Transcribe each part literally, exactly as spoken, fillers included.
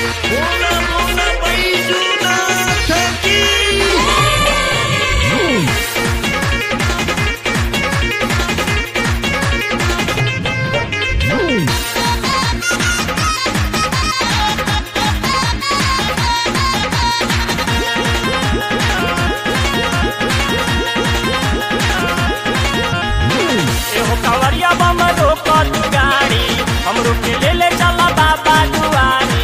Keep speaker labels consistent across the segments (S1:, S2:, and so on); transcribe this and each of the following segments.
S1: बोला बोला बैजूनाथ की
S2: कांवरिया बम रोको तू गाड़ी हमरो के ले ले चला बाबा दुआरी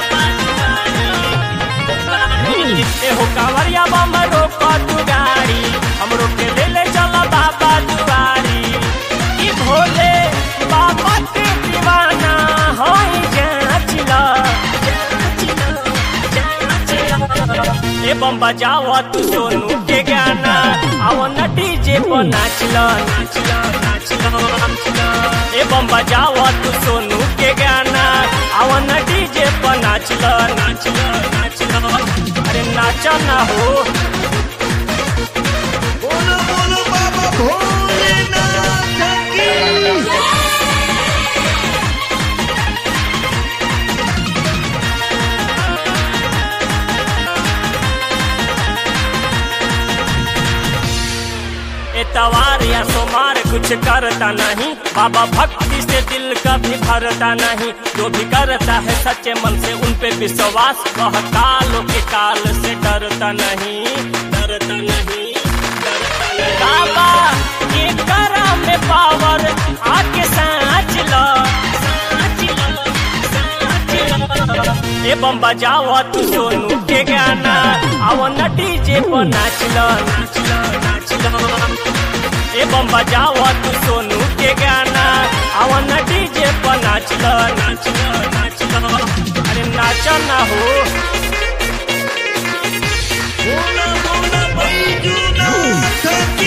S2: एहो कांवरिया बम रोको तू गाड़ी हमरो के ले ले चला बाबा दुआरी ई भोले बाबा के दीवाना होई जाचिला ए बम बजाओ तू सोनू के गाना आओ न डीजे पर नाचला नाचला ए बम बजाओ तू सोनू के गाना आओ न डीजे पर नाचला नाचला नाचला अरे नाचा ना हो
S1: बोलो बोलो बाबा भोलेनाथ की
S2: तवार या सोमार कुछ करता नहीं बाबा भक्ति से दिल कभी भरता नहीं जो भी करता है सच्चे मन से उन पे विश्वास वह कालों के काल से डरता नहीं डरता नहीं डरता नहीं बाबा ये करा में पावर आके साँच लो ए बम बजाओ तू सोनू के गाना आओ न डीजे पर नाच लो नाच लो नाच लो ए बम बजाओ तू सोनू के गाना आओ न डीजे पर नाच लो नाच लो नाच लो अरे नाचा ना हो
S1: बोला बोला बैजूनाथ की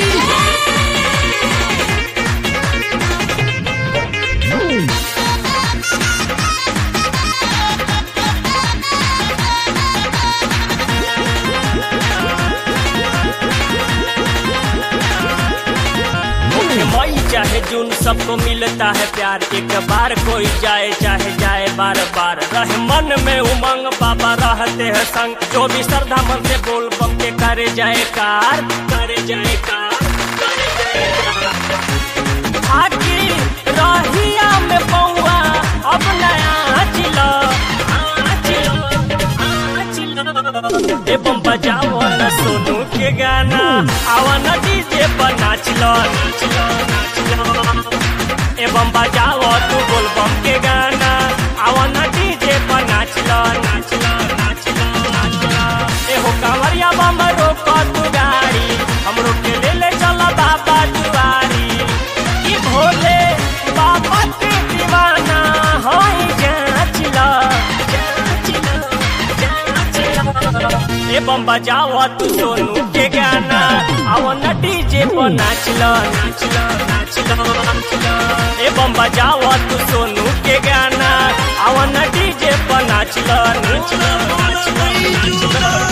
S2: मई चाहे जून सबको मिलता है प्यार एक बार कोई जाए चाहे जाए बार बार रहे मन में उमंग बाबा रहते हैं संग जो भी श्रद्धा मन से बोल बम के करे जाए कार करे जाए कार करे जाए कार आखी रहिया में पौआ अब नया चिलो ए बम बजाओ न सोनू के गाना आवा न डीजे पर नाच लो नाच लो नाच लो ए बम बजाओ तू बोल बम के गाना आवा न डीजे पर नाच लो नाच लो नाच लो नाच लो ए हो कांवरिया बम रोको तू गाड़ी हमरो के ले ले चला बाबा दुआरी ई भोले बाबा के दीवाना होई जाच लो ए बम बजाओ तू सोनू के गाना आओ न डीजे पर नाच लो नाच लो नाच लो नाच लो ए बम बजाओ तू सोनू के गाना आओ न डीजे पर नाच लो नाच लो नाच लो नाच लो